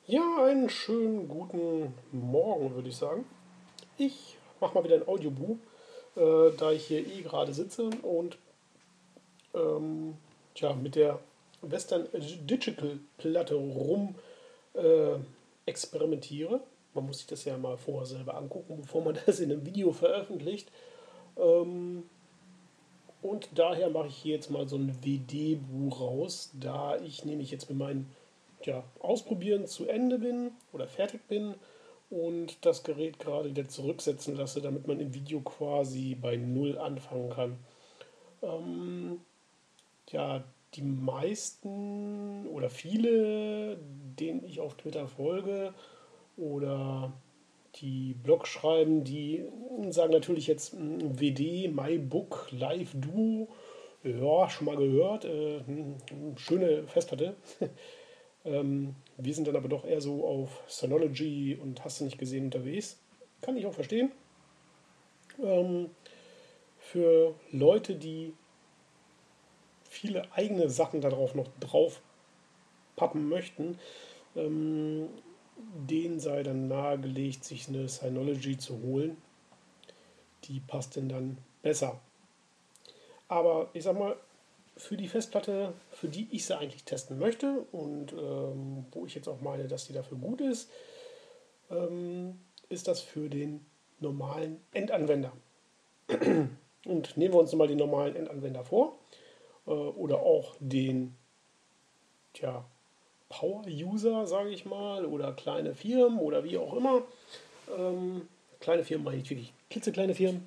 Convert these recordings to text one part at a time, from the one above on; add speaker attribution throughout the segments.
Speaker 1: Ja, einen schönen guten Morgen, würde ich sagen. Ich mache mal wieder ein Audiobuch, da ich hier gerade sitze und mit der Western Digital Platte rum äh, experimentiere. Man muss sich das ja mal vorher selber angucken, bevor man das in einem Video veröffentlicht. Ähm, und daher mache ich hier jetzt mal so ein WD-Buch raus, da ich nämlich jetzt mit meinen Ausprobieren zu Ende bin oder fertig bin und das Gerät gerade wieder zurücksetzen lasse, damit man im Video quasi bei Null anfangen kann. Ähm, ja, die meisten oder viele, denen ich auf Twitter folge oder die Blog schreiben, die sagen natürlich jetzt WD, MyBook, Live Duo. Ja, schon mal gehört. Schöne Festplatte. Wir sind dann aber doch eher so auf Synology und hast du nicht gesehen unterwegs. Kann ich auch verstehen. Ähm, für Leute, die viele eigene Sachen darauf noch drauf pappen möchten, ähm, denen sei dann nahegelegt, sich eine Synology zu holen. Die passt denn dann besser. Aber ich sag mal, für die Festplatte, für die ich sie eigentlich testen möchte und wo ich jetzt auch meine, dass die dafür gut ist das für den normalen Endanwender. Und nehmen wir uns mal den normalen Endanwender vor oder auch den tja, Power-User, sage ich mal, oder kleine Firmen oder wie auch immer. Kleine Firmen meine ich wirklich klitzekleine Firmen.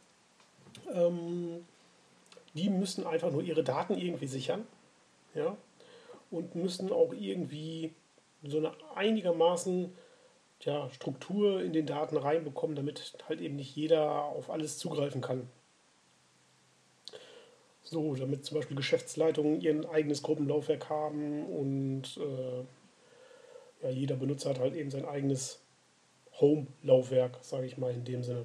Speaker 1: Ähm, Die müssen einfach nur ihre Daten irgendwie sichern, ja, und müssen auch irgendwie so eine einigermaßen Struktur in den Daten reinbekommen, damit halt eben nicht jeder auf alles zugreifen kann. So, damit zum Beispiel Geschäftsleitungen ihr eigenes Gruppenlaufwerk haben und jeder Benutzer hat halt eben sein eigenes Home-Laufwerk, sage ich mal in dem Sinne.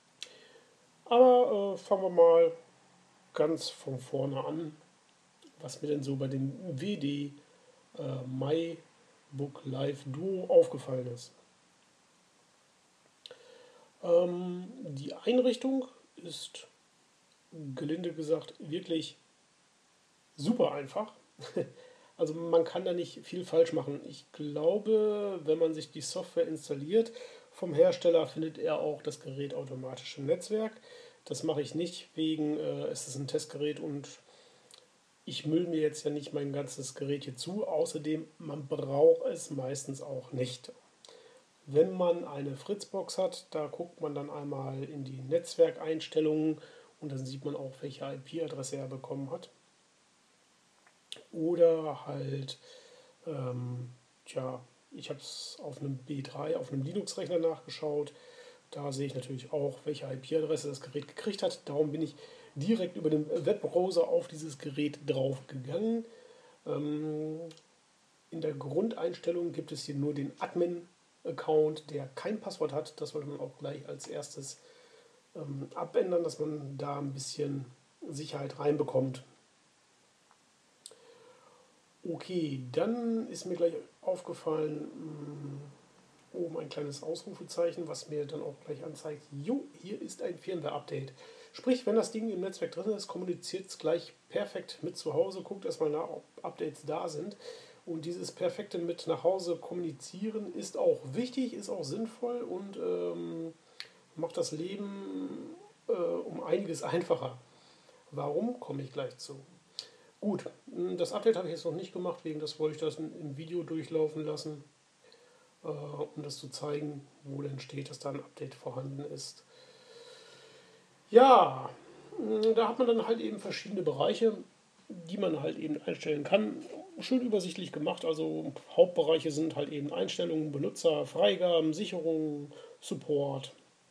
Speaker 1: Aber fangen wir mal ganz von vorne an, was mir denn so bei dem WD MyBook Live Duo aufgefallen ist. Die Einrichtung ist gelinde gesagt wirklich super einfach. Also man kann da nicht viel falsch machen. Ich glaube, wenn man sich die Software installiert vom Hersteller, findet er auch das Gerät automatisch im Netzwerk. Das mache ich nicht, wegen es ist ein Testgerät und ich müll mir jetzt ja nicht mein ganzes Gerät hier zu. Außerdem, man braucht es meistens auch nicht. Wenn man eine Fritzbox hat, da guckt man dann einmal in die Netzwerkeinstellungen und dann sieht man auch, welche IP-Adresse er bekommen hat. Oder halt, ähm, tja, ich habe es auf einem B3, auf einem Linux-Rechner nachgeschaut. Da sehe ich natürlich auch, welche IP-Adresse das Gerät gekriegt hat. Darum bin ich direkt über den Webbrowser auf dieses Gerät draufgegangen. Ähm, in der Grundeinstellung gibt es hier nur den Admin-Account, der kein Passwort hat. Das sollte man auch gleich als erstes abändern, dass man da ein bisschen Sicherheit reinbekommt. Okay, dann ist mir gleich aufgefallen, oben ein kleines Ausrufezeichen, was mir dann auch gleich anzeigt, jo, hier ist ein Firmware-Update. Sprich, wenn das Ding im Netzwerk drin ist, kommuniziert es gleich perfekt mit zu Hause, guckt erstmal nach, ob Updates da sind. Und dieses perfekte mit nach Hause kommunizieren ist auch wichtig, ist auch sinnvoll und macht das Leben um einiges einfacher. Warum, komme ich gleich zu. Gut, das Update habe ich jetzt noch nicht gemacht, wegen das wollte ich das im Video durchlaufen lassen, um das zu zeigen, wo denn steht, dass da ein Update vorhanden ist. Ja, da hat man dann halt eben verschiedene Bereiche, die man halt eben einstellen kann. Schön übersichtlich gemacht. Also Hauptbereiche sind halt eben Einstellungen, Benutzer, Freigaben, Sicherung, Support.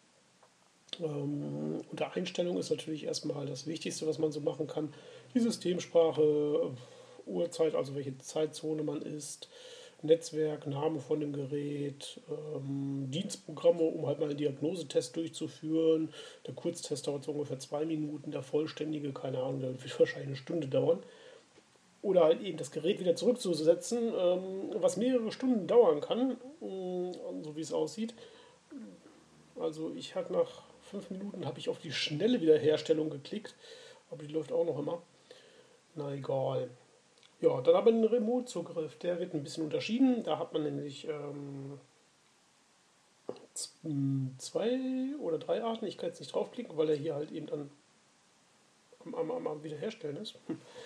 Speaker 1: Unter Einstellungen ist natürlich erstmal das Wichtigste, was man so machen kann. Die Systemsprache, Uhrzeit, also welche Zeitzone man ist, Netzwerk, Name von dem Gerät, Dienstprogramme, um halt mal einen Diagnosetest durchzuführen. Der Kurztest dauert so ungefähr 2 Minuten, der vollständige, keine Ahnung, der wird wahrscheinlich eine Stunde dauern. oder halt eben das Gerät wieder zurückzusetzen, was mehrere Stunden dauern kann, so wie es aussieht. Also ich hatte nach 5 Minuten habe ich auf die schnelle Wiederherstellung geklickt, aber die läuft auch noch immer. Na egal. Ja, dann haben wir den Remote-Zugriff. Der wird ein bisschen unterschieden. Da hat man nämlich zwei oder drei Arten. Ich kann jetzt nicht draufklicken, weil er hier halt eben dann am Wiederherstellen ist.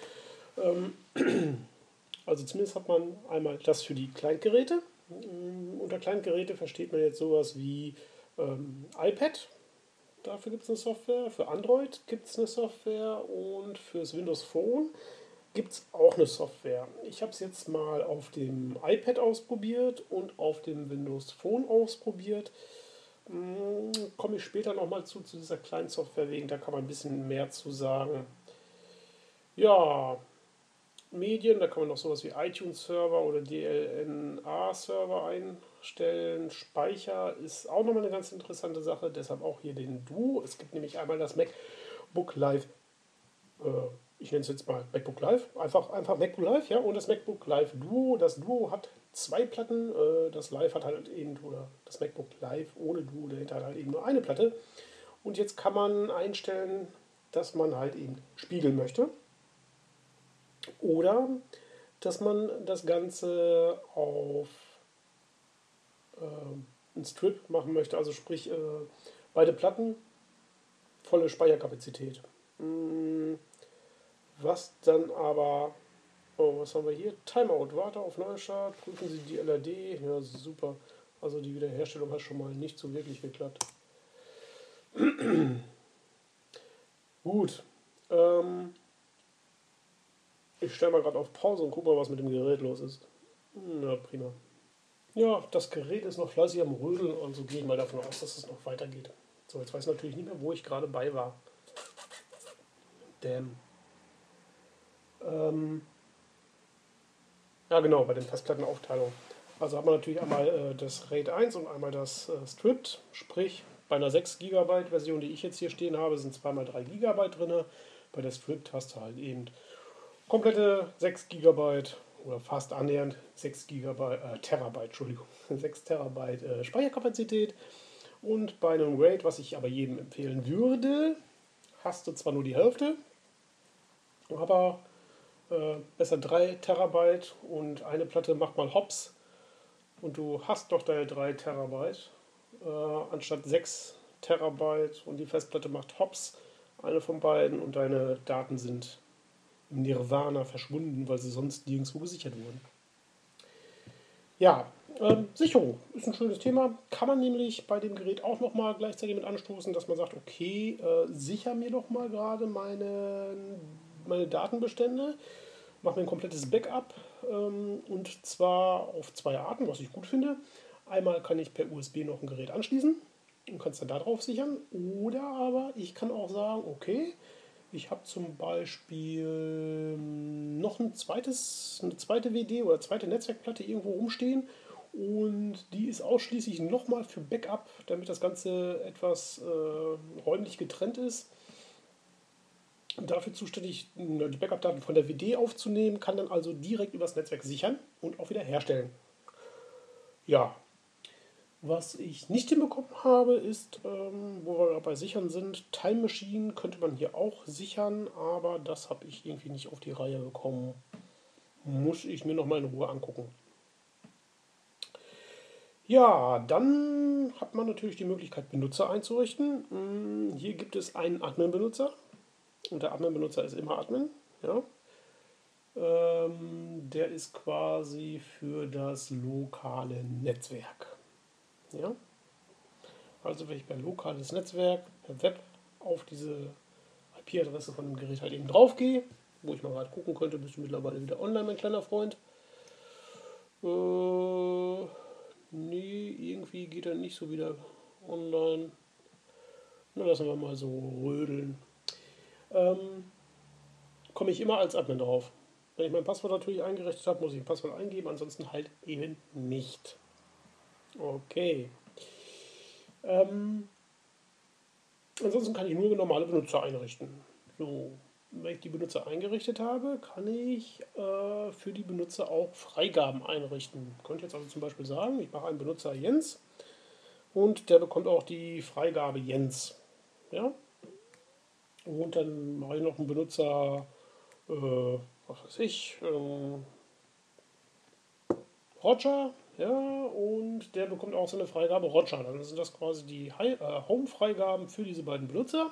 Speaker 1: Also zumindest hat man einmal das für die Kleingeräte. Unter Kleingeräte versteht man jetzt sowas wie iPad. Dafür gibt es eine Software. Für Android gibt es eine Software. Und fürs Windows Phone gibt es auch eine Software. Ich habe es jetzt mal auf dem iPad ausprobiert und auf dem Windows Phone ausprobiert. Komme ich später nochmal zu dieser kleinen Software wegen, da kann man ein bisschen mehr zu sagen. Ja, Medien, da kann man noch sowas wie iTunes-Server oder DLNA-Server einstellen. Speicher ist auch nochmal eine ganz interessante Sache, deshalb auch hier den Duo. Es gibt nämlich einmal das MacBook Live, ich nenne es jetzt mal MacBook Live, einfach MacBook Live, ja, und das MacBook Live Duo. Das Duo hat zwei Platten, das Live hat halt eben, oder das MacBook Live ohne Duo, dahinter hat halt eben nur eine Platte. Und jetzt kann man einstellen, dass man halt eben spiegeln möchte. Oder dass man das Ganze auf einen Strip machen möchte, also sprich beide Platten, volle Speicherkapazität. Was dann aber, oh, was haben wir hier? Timeout, warte auf Neustart, prüfen Sie die LRD, ja super. Also die Wiederherstellung hat schon mal nicht so wirklich geklappt. Gut, ich stelle mal gerade auf Pause und gucke mal, was mit dem Gerät los ist. Ja, prima. Ja, das Gerät ist noch fleißig am Rödeln und so gehe ich mal davon aus, dass es noch weitergeht. So, jetzt weiß ich natürlich nicht mehr, wo ich gerade bei war. Damn. Ja, genau, bei den Festplattenaufteilungen. Also hat man natürlich einmal das RAID 1 und einmal das Stripped, sprich bei einer 6 GB Version, die ich jetzt hier stehen habe, sind 2x3 GB drin. Bei der Stripped hast du halt eben komplette 6 GB oder fast annähernd 6 Terabyte, Entschuldigung, 6 Terabyte Speicherkapazität. Und bei einem RAID, was ich aber jedem empfehlen würde, hast du zwar nur die Hälfte, aber besser 3 Terabyte und eine Platte macht mal Hops und du hast doch deine 3 Terabyte anstatt 6 Terabyte und die Festplatte macht Hops, eine von beiden und deine Daten sind im Nirvana verschwunden, weil sie sonst nirgendwo gesichert wurden. Ja, Sicherung ist ein schönes Thema. Kann man nämlich bei dem Gerät auch nochmal gleichzeitig mit anstoßen, dass man sagt, okay, sicher mir doch mal gerade meine Datenbestände, mache mir ein komplettes Backup und zwar auf zwei Arten, was ich gut finde. Einmal kann ich per USB noch ein Gerät anschließen und kann es dann darauf sichern. Oder aber ich kann auch sagen, okay, ich habe zum Beispiel noch eine zweite WD oder zweite Netzwerkplatte irgendwo rumstehen und die ist ausschließlich nochmal für Backup, damit das Ganze etwas räumlich getrennt ist. Dafür zuständig, die Backup-Daten von der WD aufzunehmen, kann dann also direkt übers Netzwerk sichern und auch wieder herstellen. Ja, was ich nicht hinbekommen habe, ist, wo wir dabei sichern sind, Time Machine könnte man hier auch sichern, aber das habe ich irgendwie nicht auf die Reihe bekommen. Muss ich mir nochmal in Ruhe angucken. Ja, dann hat man natürlich die Möglichkeit, Benutzer einzurichten. Hier gibt es einen Admin-Benutzer und der Admin-Benutzer ist immer Admin. Ja. Der ist quasi für das lokale Netzwerk. Ja. Also wenn ich per lokales Netzwerk, per Web auf diese IP-Adresse von dem Gerät halt eben drauf gehe, wo ich mal gerade gucken könnte, bist du mittlerweile wieder online, mein kleiner Freund. Nee, irgendwie geht er nicht so wieder online. Na, lassen wir mal so rödeln. Komme ich immer als Admin drauf. Wenn ich mein Passwort natürlich eingerichtet habe, muss ich ein Passwort eingeben, ansonsten halt eben nicht. Okay. Ansonsten kann ich nur normale Benutzer einrichten. So, wenn ich die Benutzer eingerichtet habe, kann ich für die Benutzer auch Freigaben einrichten. Ich könnte jetzt also zum Beispiel sagen, ich mache einen Benutzer Jens und der bekommt auch die Freigabe Jens. Ja? Und dann mache ich noch einen Benutzer, was weiß ich, Roger, ja, und der bekommt auch so eine Freigabe Roger. Dann sind das quasi die Home-Freigaben für diese beiden Benutzer.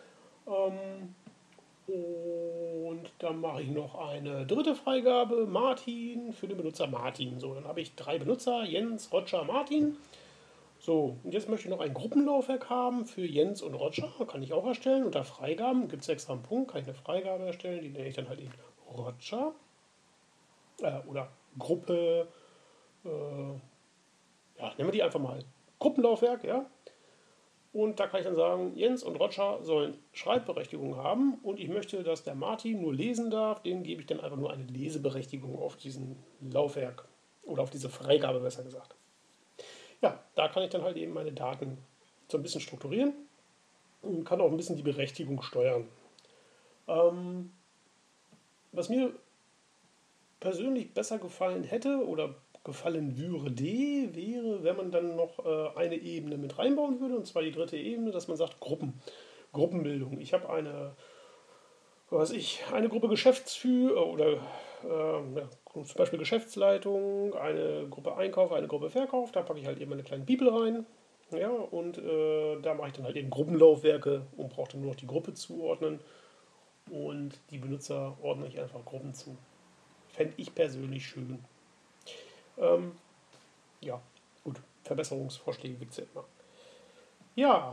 Speaker 1: Und dann mache ich noch eine dritte Freigabe, Martin, für den Benutzer Martin. So, dann habe ich 3 Benutzer, Jens, Roger, Martin. So, und jetzt möchte ich noch ein Gruppenlaufwerk haben für Jens und Roger. Kann ich auch erstellen. Unter Freigaben gibt es extra einen Punkt, kann ich eine Freigabe erstellen. Die nenne ich dann halt eben Roger. Oder Gruppe, ja, nennen wir die einfach mal Gruppenlaufwerk, ja. Und da kann ich dann sagen, Jens und Roger sollen Schreibberechtigung haben und ich möchte, dass der Martin nur lesen darf. Dem gebe ich dann einfach nur eine Leseberechtigung auf diesen Laufwerk oder auf diese Freigabe, besser gesagt. Ja, da kann ich dann halt eben meine Daten so ein bisschen strukturieren und kann auch ein bisschen die Berechtigung steuern. Was mir persönlich besser gefallen hätte oder gefallen würde, wäre, wenn man dann noch eine Ebene mit reinbauen würde, und zwar die dritte Ebene, dass man sagt Gruppenbildung. Ich habe eine Gruppe Geschäftsführer oder ja, zum Beispiel Geschäftsleitung, eine Gruppe Einkauf, eine Gruppe Verkauf, da packe ich halt eben eine kleine Bibel rein. Ja, und da mache ich dann halt eben Gruppenlaufwerke und brauche dann nur noch die Gruppe zuordnen und die Benutzer ordne ich einfach Gruppen zu. Fände ich persönlich schön. Ja, gut. Verbesserungsvorschläge gibt es ja immer. Ja,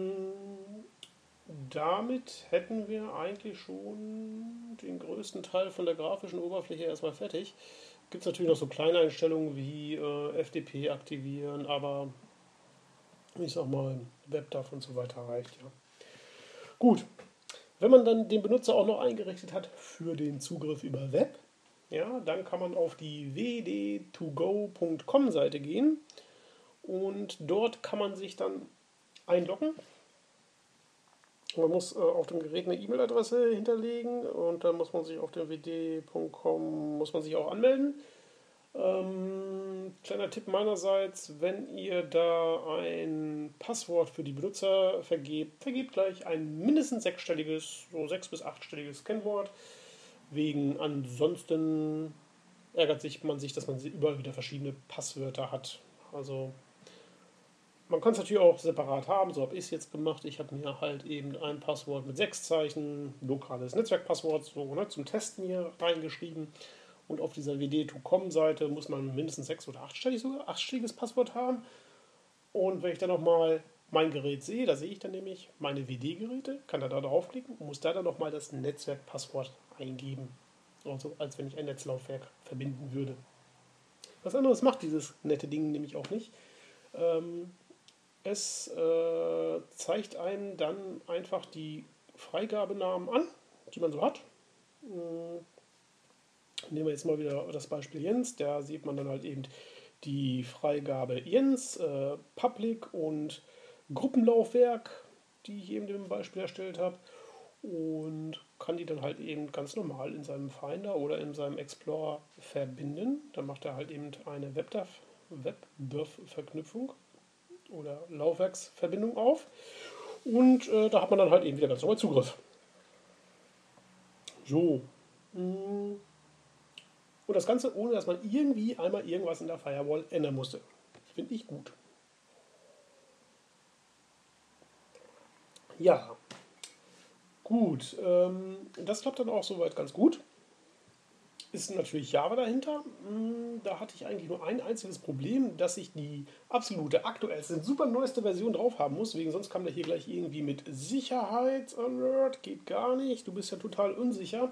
Speaker 1: damit hätten wir eigentlich schon den größten Teil von der grafischen Oberfläche erstmal fertig. Gibt es natürlich noch so kleine Einstellungen wie FTP aktivieren, aber ich sag mal, WebDAV und so weiter reicht ja. Gut, wenn man dann den Benutzer auch noch eingerichtet hat für den Zugriff über Web, ja, dann kann man auf die wd2go.com Seite gehen und dort kann man sich dann einloggen. Man muss auf dem Gerät eine E-Mail-Adresse hinterlegen und dann muss man sich auf dem wd.com muss man sich auch anmelden. Kleiner Tipp meinerseits, wenn ihr da ein Passwort für die Benutzer vergebt gleich ein mindestens sechsstelliges, so 6- bis 8-stelliges Kennwort. Wegen ansonsten ärgert man sich, dass man überall wieder verschiedene Passwörter hat. Also man kann es natürlich auch separat haben, so habe ich es jetzt gemacht. Ich habe mir halt eben ein Passwort mit 6 Zeichen, lokales Netzwerkpasswort, so ne, zum Testen hier reingeschrieben. Und auf dieser wd2com-Seite muss man mindestens 6- oder 8-stelliges Passwort haben. Und wenn ich dann nochmal mein Gerät sehe, da sehe ich dann nämlich meine WD-Geräte, kann da draufklicken und muss da dann nochmal das Netzwerkpasswort eingeben. Also als wenn ich ein Netzlaufwerk verbinden würde. Was anderes macht dieses nette Ding nämlich auch nicht. Es zeigt einem dann einfach die Freigabenamen an, die man so hat. Nehmen wir jetzt mal wieder das Beispiel Jens. Da sieht man dann halt eben die Freigabe Jens, Public und Gruppenlaufwerk, die ich eben im Beispiel erstellt habe. Und kann die dann halt eben ganz normal in seinem Finder oder in seinem Explorer verbinden. Dann macht er halt eben eine WebDAV-Verknüpfung oder Laufwerksverbindung auf. Und da hat man dann halt eben wieder ganz normal Zugriff. So. Und das Ganze, ohne dass man irgendwie einmal irgendwas in der Firewall ändern musste. Finde ich gut. Ja, gut. Das klappt dann auch soweit ganz gut. Ist natürlich Java dahinter. Da hatte ich eigentlich nur ein einziges Problem, dass ich die absolute aktuellste, super neueste Version drauf haben muss. Wegen sonst kam der hier gleich irgendwie mit Sicherheitsalert. Geht gar nicht. Du bist ja total unsicher.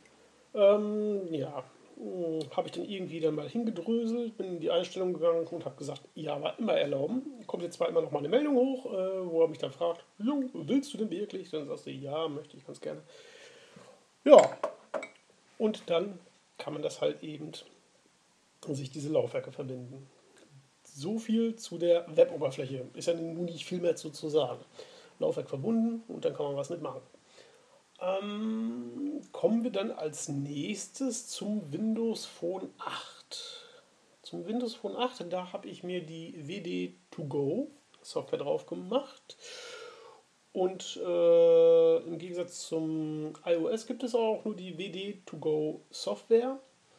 Speaker 1: Ja, habe ich dann irgendwie dann mal hingedröselt, bin in die Einstellung gegangen und habe gesagt, ja, war immer erlauben. Kommt jetzt zwar immer noch mal eine Meldung hoch, wo er mich dann fragt, jo, willst du denn wirklich? Dann sagst du, ja, möchte ich ganz gerne. Ja, und dann kann man das halt eben sich diese Laufwerke verbinden. So viel zu der Web-Oberfläche. Ist ja nun nicht viel mehr zu sagen. Laufwerk verbunden und dann kann man was mitmachen. Kommen wir dann als nächstes zum Windows Phone 8. Zum Windows Phone 8, da habe ich mir die WD2Go Software drauf gemacht. Und im Gegensatz zum iOS gibt es auch nur die WD2Go Software.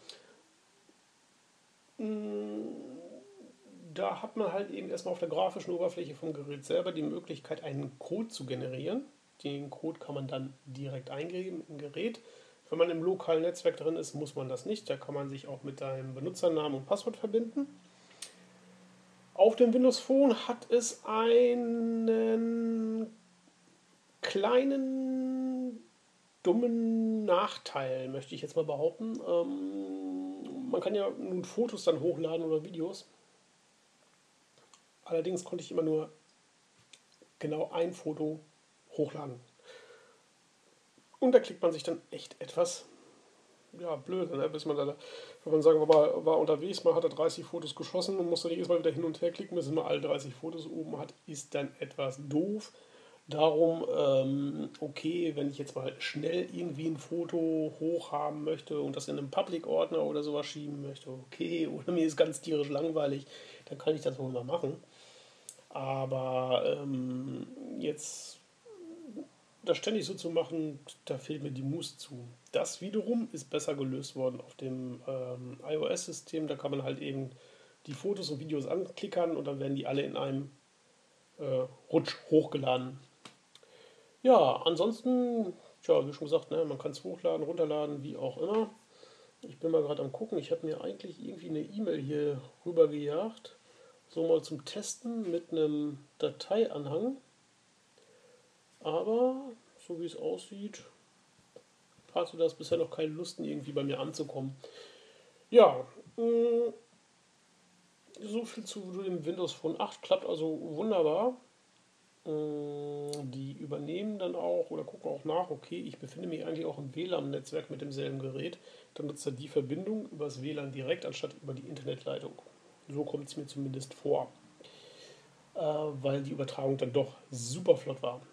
Speaker 1: Da hat man halt eben erstmal auf der grafischen Oberfläche vom Gerät selber die Möglichkeit, einen Code zu generieren. Den Code kann man dann direkt eingeben im Gerät. Wenn man im lokalen Netzwerk drin ist, muss man das nicht. Da kann man sich auch mit seinem Benutzernamen und Passwort verbinden. Auf dem Windows Phone hat es einen kleinen dummen Nachteil, möchte ich jetzt mal behaupten. Man kann ja nun Fotos dann hochladen oder Videos. Allerdings konnte ich immer nur genau ein Foto hochladen. Und da klickt man sich dann echt etwas blöd, ne? Bis man da, wenn man sagen war unterwegs, man hat da 30 Fotos geschossen und muss dann jedes Mal wieder hin und her klicken, bis man alle 30 Fotos oben hat, ist dann etwas doof. Darum, okay, wenn ich jetzt mal schnell irgendwie ein Foto hochhaben möchte und das in einem Public-Ordner oder sowas schieben möchte, okay, oder mir ist ganz tierisch langweilig, dann kann ich das wohl mal machen. Aber jetzt das ständig so zu machen, da fehlt mir die Muße zu. Das wiederum ist besser gelöst worden auf dem iOS-System. Da kann man halt eben die Fotos und Videos anklickern und dann werden die alle in einem Rutsch hochgeladen. Ja, ansonsten, ja, wie schon gesagt, ne, man kann es hochladen, runterladen, wie auch immer. Ich bin mal gerade am gucken. Ich habe mir eigentlich irgendwie eine E-Mail hier rübergejagt. So mal zum Testen mit einem Dateianhang. Aber so wie es aussieht, hatte das bisher noch keine Lust, irgendwie bei mir anzukommen. Ja, so viel zu dem Windows Phone 8. Klappt also wunderbar. Die übernehmen dann auch oder gucken auch nach, okay, ich befinde mich eigentlich auch im WLAN-Netzwerk mit demselben Gerät. Dann nutzt er die Verbindung übers WLAN direkt, anstatt über die Internetleitung. So kommt es mir zumindest vor. Weil die Übertragung dann doch super flott war.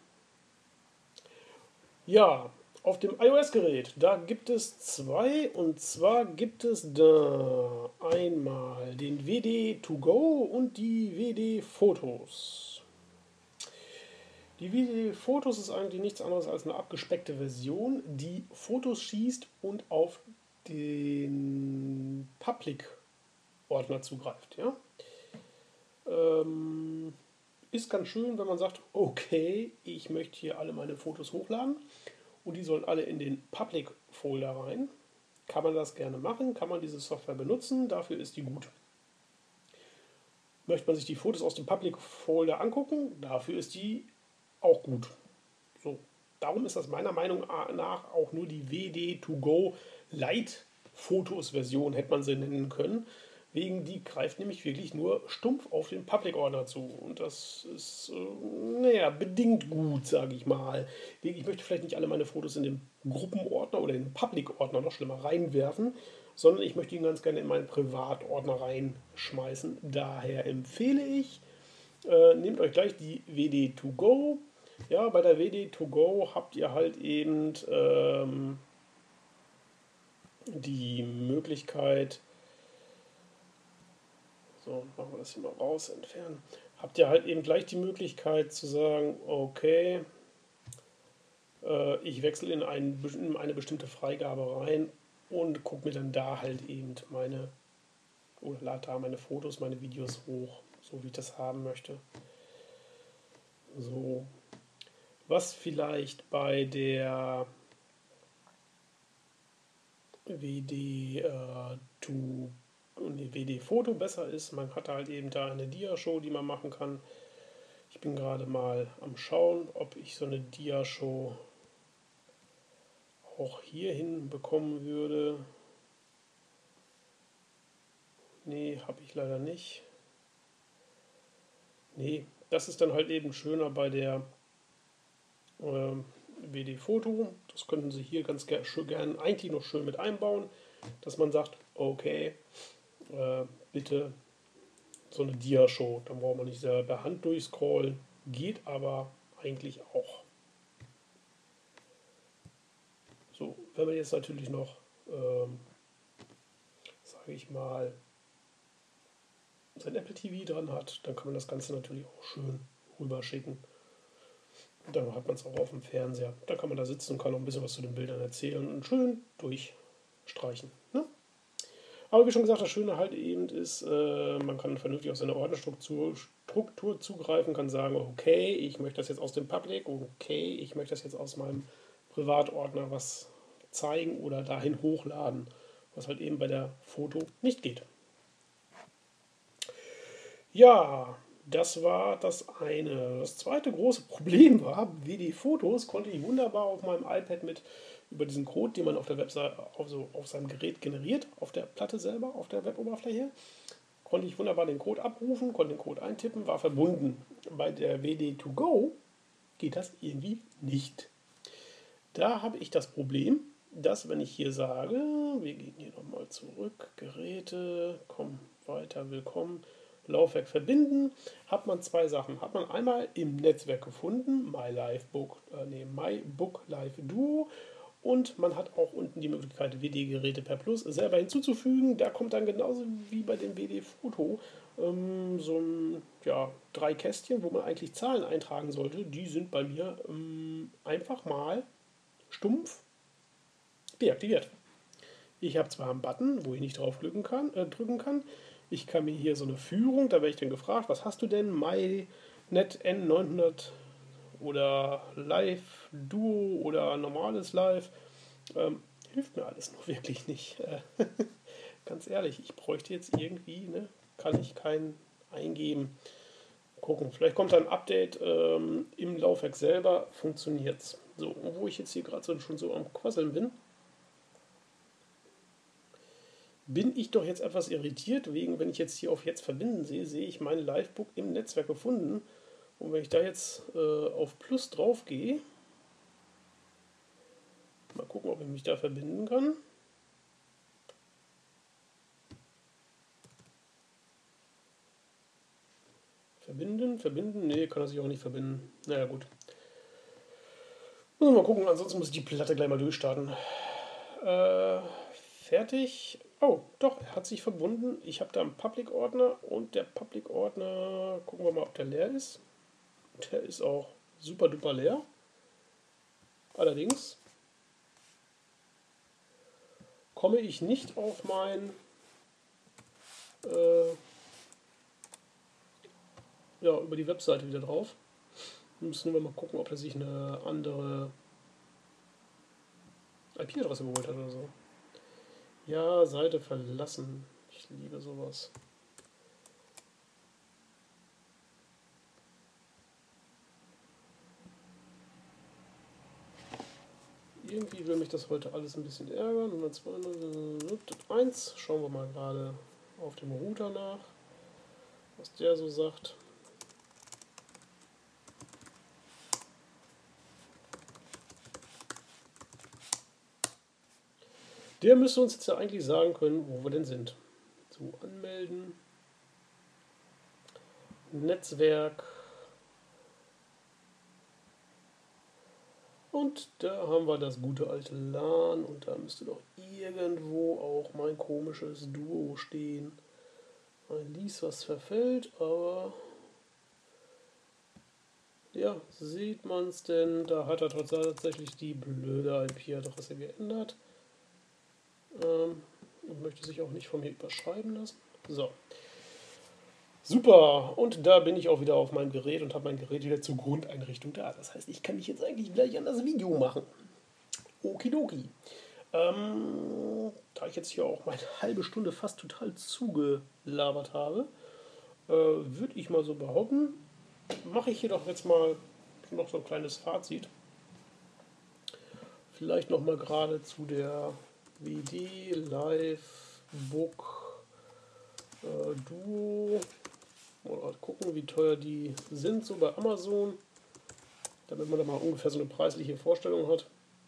Speaker 1: Ja, auf dem iOS-Gerät, da gibt es zwei, und zwar gibt es da einmal den WD2Go und die WD-Fotos. Die WD-Fotos ist eigentlich nichts anderes als eine abgespeckte Version, die Fotos schießt und auf den Public-Ordner zugreift. Ja? Ist ganz schön, wenn man sagt, okay, ich möchte hier alle meine Fotos hochladen und die sollen alle in den Public-Folder rein. Kann man das gerne machen, kann man diese Software benutzen, dafür ist die gut. Möchte man sich die Fotos aus dem Public-Folder angucken, dafür ist die auch gut. So, darum ist das meiner Meinung nach auch nur die WD2Go Lite Fotos Version, hätte man sie nennen können. Wegen die greift nämlich wirklich nur stumpf auf den Public Ordner zu. Und das ist, bedingt gut, sage ich mal. Ich möchte vielleicht nicht alle meine Fotos in den Gruppenordner oder in den Public Ordner, noch schlimmer, reinwerfen, sondern ich möchte ihn ganz gerne in meinen Privatordner reinschmeißen. Daher empfehle ich, nehmt euch gleich die WD2Go. Ja, bei der WD2Go habt ihr halt eben die Möglichkeit, so, machen wir das hier mal raus, entfernen, habt ihr halt eben gleich die Möglichkeit zu sagen, okay, ich wechsle in eine bestimmte Freigabe rein und gucke mir dann da halt eben oder lade da meine Fotos, meine Videos hoch, so wie ich das haben möchte. So, was vielleicht bei der WD-Foto besser ist, man hat halt eben da eine Dia-Show, die man machen kann. Ich bin gerade mal am Schauen, ob ich so eine Dia-Show auch hier hinbekommen würde. Nee, habe ich leider nicht. Nee, das ist dann halt eben schöner bei der WD-Foto. Das könnten Sie hier ganz gern eigentlich noch schön mit einbauen, dass man sagt, okay, bitte so eine Dia-Show. Dann braucht man nicht selber per Hand durchscrollen. Geht aber eigentlich auch. Wenn man jetzt natürlich noch, sage ich mal, sein Apple TV dran hat, dann kann man das Ganze natürlich auch schön rüberschicken. Und dann hat man es auch auf dem Fernseher. Da kann man da sitzen und kann noch ein bisschen was zu den Bildern erzählen und schön durchstreichen. Ne? Aber wie schon gesagt, das Schöne halt eben ist, man kann vernünftig auf seine Ordnerstruktur zugreifen, kann sagen, okay, ich möchte das jetzt aus dem Public, okay, ich möchte das jetzt aus meinem Privatordner was zeigen oder dahin hochladen, was halt eben bei der Foto nicht geht. Ja, das war das eine. Das zweite große Problem war, WD-Fotos konnte ich wunderbar auf meinem iPad mit über diesen Code, den man auf der Webseite, auf seinem Gerät generiert, auf der Platte selber, auf der Weboberfläche, konnte ich wunderbar den Code abrufen, konnte den Code eintippen, war verbunden. Bei der WD2Go geht das irgendwie nicht. Da habe ich das Problem, dass wenn ich hier sage, wir gehen hier nochmal zurück, Geräte, komm weiter, willkommen, Laufwerk verbinden, hat man zwei Sachen. Hat man einmal im Netzwerk gefunden, MyBook Live Duo, und man hat auch unten die Möglichkeit, WD-Geräte per Plus selber hinzuzufügen. Da kommt dann genauso wie bei dem WD-Foto so ein, ja, 3 Kästchen, wo man eigentlich Zahlen eintragen sollte. Die sind bei mir einfach mal stumpf deaktiviert. Ich habe zwar einen Button, wo ich nicht drauf drücken kann. Ich kann mir hier so eine Führung, da werde ich dann gefragt, was hast du denn? MyNet N900 oder Live Duo oder normales Live. Hilft mir alles nur wirklich nicht. Ganz ehrlich, ich bräuchte jetzt irgendwie, ne, kann ich keinen eingeben. Gucken, vielleicht kommt da ein Update im Laufwerk selber, funktioniert es. So, wo ich jetzt hier gerade schon so am Quasseln bin ich doch jetzt etwas irritiert, wegen, wenn ich jetzt hier auf Jetzt verbinden sehe, sehe ich mein Livebook im Netzwerk gefunden. Und wenn ich da jetzt auf Plus drauf gehe, mal gucken, ob ich mich da verbinden kann. Verbinden, nee, kann er sich auch nicht verbinden. Naja, gut. Müssen wir mal gucken, ansonsten muss ich die Platte gleich mal durchstarten. Fertig. Oh, doch, er hat sich verbunden. Ich habe da einen Public-Ordner und der Public-Ordner, gucken wir mal, ob der leer ist. Der ist auch super duper leer. Allerdings komme ich nicht auf mein über die Webseite wieder drauf. Müssen wir mal gucken, ob er sich eine andere IP-Adresse geholt hat oder so. Ja, Seite verlassen. Ich liebe sowas. Irgendwie will mich das heute alles ein bisschen ärgern. 102.1. Schauen wir mal gerade auf dem Router nach, was der so sagt. Der müsste uns jetzt ja eigentlich sagen können, wo wir denn sind. So, anmelden. Netzwerk. Und da haben wir das gute alte LAN und da müsste doch irgendwo auch mein komisches Duo stehen. Ein Lies, was verfällt, aber ja, sieht man es denn? Da hat er tatsächlich die blöde IP-Adresse geändert. Und möchte sich auch nicht von mir überschreiben lassen. So. Super, und da bin ich auch wieder auf meinem Gerät und habe mein Gerät wieder zur Grundeinrichtung da. Das heißt, ich kann mich jetzt eigentlich gleich an das Video machen. Okidoki. Da ich jetzt hier auch meine halbe Stunde fast total zugelabert habe, würde ich mal so behaupten, mache ich hier doch jetzt mal noch so ein kleines Fazit. Vielleicht noch mal gerade zu der WD Live Book Duo. Mal gucken, wie teuer die sind, so bei Amazon, damit man da mal ungefähr so eine preisliche Vorstellung hat.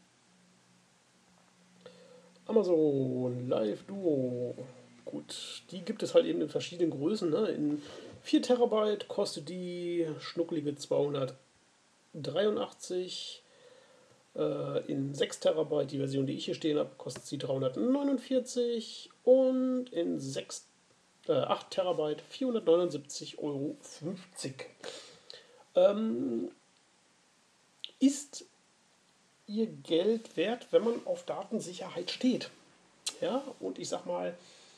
Speaker 1: Amazon Live Duo. Gut, die gibt es halt eben in verschiedenen Größen. Ne? In 4 Terabyte kostet die schnucklige 283. In 6 Terabyte, die Version, die ich hier stehen habe, kostet sie 349 und in 8 Terabyte 479,50 €. Ist ihr Geld wert, wenn man auf Datensicherheit steht? Ja, und ich sag mal,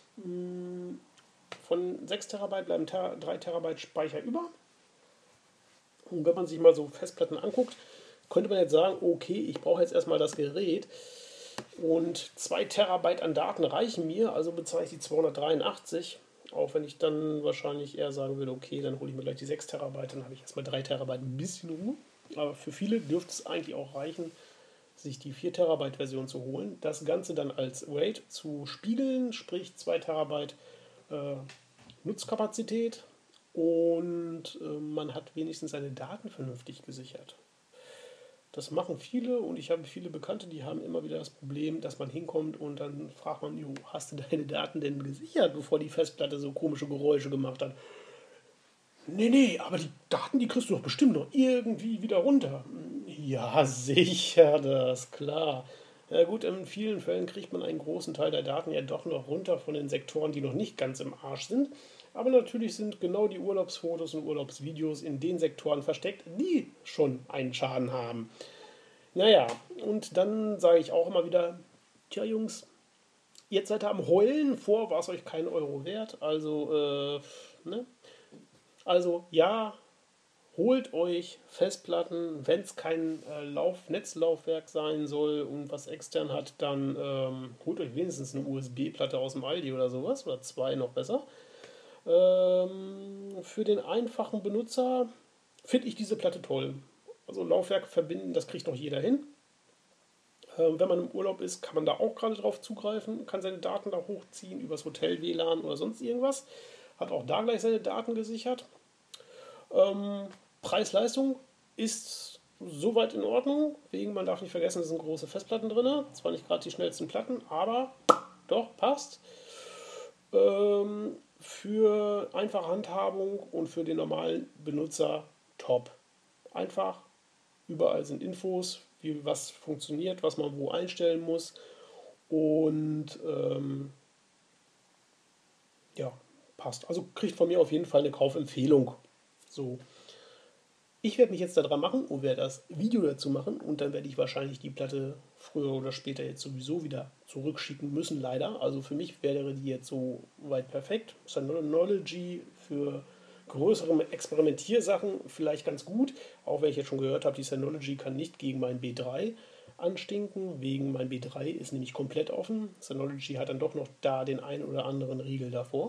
Speaker 1: von 6 Terabyte bleiben 3 Terabyte Speicher über. Und wenn man sich mal so Festplatten anguckt, könnte man jetzt sagen, okay, ich brauche jetzt erstmal das Gerät und 2 Terabyte an Daten reichen mir, also bezahle ich die 283, auch wenn ich dann wahrscheinlich eher sagen würde, okay, dann hole ich mir gleich die 6 Terabyte, dann habe ich erstmal 3 Terabyte ein bisschen Ruhe. Aber für viele dürfte es eigentlich auch reichen, sich die 4 Terabyte Version zu holen, das Ganze dann als RAID zu spiegeln, sprich 2 Terabyte Nutzkapazität und man hat wenigstens seine Daten vernünftig gesichert. Das machen viele und ich habe viele Bekannte, die haben immer wieder das Problem, dass man hinkommt und dann fragt man, jo, hast du deine Daten denn gesichert, bevor die Festplatte so komische Geräusche gemacht hat? Nee, aber die Daten, die kriegst du doch bestimmt noch irgendwie wieder runter. Ja, sicher, das ist klar. Ja gut, in vielen Fällen kriegt man einen großen Teil der Daten ja doch noch runter von den Sektoren, die noch nicht ganz im Arsch sind. Aber natürlich sind genau die Urlaubsfotos und Urlaubsvideos in den Sektoren versteckt, die schon einen Schaden haben. Naja, und dann sage ich auch immer wieder, tja Jungs, jetzt seid ihr am Heulen, vor war es euch kein Euro wert. Also, ne? Also ja, holt euch Festplatten, wenn es kein Netzlaufwerk sein soll und was extern hat, dann holt euch wenigstens eine USB-Platte aus dem Aldi oder sowas, oder 2 noch besser. Für den einfachen Benutzer finde ich diese Platte toll. Also Laufwerk verbinden, das kriegt doch jeder hin. Wenn man im Urlaub ist, kann man da auch gerade drauf zugreifen, kann seine Daten da hochziehen, übers Hotel-WLAN oder sonst irgendwas. Hat auch da gleich seine Daten gesichert. Preis-Leistung ist soweit in Ordnung. Wegen, man darf nicht vergessen, es sind große Festplatten drin. Zwar nicht gerade die schnellsten Platten, aber doch, passt. Für einfache Handhabung und für den normalen Benutzer top. Einfach, überall sind Infos, wie was funktioniert, was man wo einstellen muss. Und ja, passt. Also kriegt von mir auf jeden Fall eine Kaufempfehlung. So. Ich werde mich jetzt daran machen und werde das Video dazu machen und dann werde ich wahrscheinlich die Platte früher oder später jetzt sowieso wieder zurückschicken müssen, leider. Also für mich wäre die jetzt so weit perfekt. Synology für größere Experimentiersachen vielleicht ganz gut, auch wenn ich jetzt schon gehört habe, die Synology kann nicht gegen mein B3 anstinken, wegen mein B3 ist nämlich komplett offen. Synology hat dann doch noch da den einen oder anderen Riegel davor.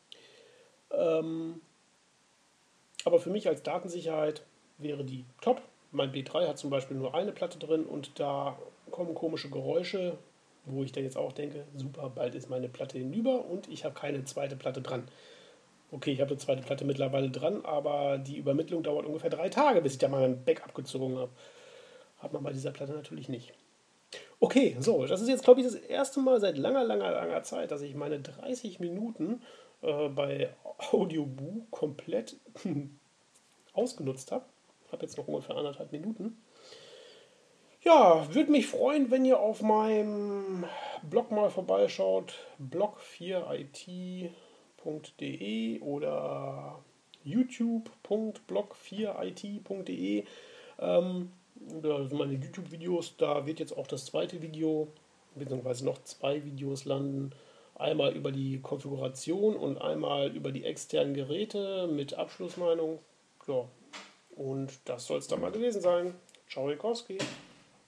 Speaker 1: Aber für mich als Datensicherheit wäre die top. Mein B3 hat zum Beispiel nur eine Platte drin und da kommen komische Geräusche, wo ich dann jetzt auch denke, super, bald ist meine Platte hinüber und ich habe keine zweite Platte dran. Okay, ich habe eine zweite Platte mittlerweile dran, aber die Übermittlung dauert ungefähr 3 Tage, bis ich da mal ein Backup gezogen habe. Hat man bei dieser Platte natürlich nicht. Okay, so, das ist jetzt, glaube ich, das erste Mal seit langer Zeit, dass ich meine 30 Minuten bei Audioboo komplett ausgenutzt habe. Ich habe jetzt noch ungefähr 1,5 Minuten. Ja, würde mich freuen, wenn ihr auf meinem Blog mal vorbeischaut. blog4it.de oder youtube.blog4it.de. Da sind meine YouTube-Videos. Da wird jetzt auch das zweite Video, beziehungsweise noch 2 Videos landen. Einmal über die Konfiguration und einmal über die externen Geräte mit Abschlussmeinung. Ja, und das soll es dann mal gewesen sein. Ciao, Rikowski.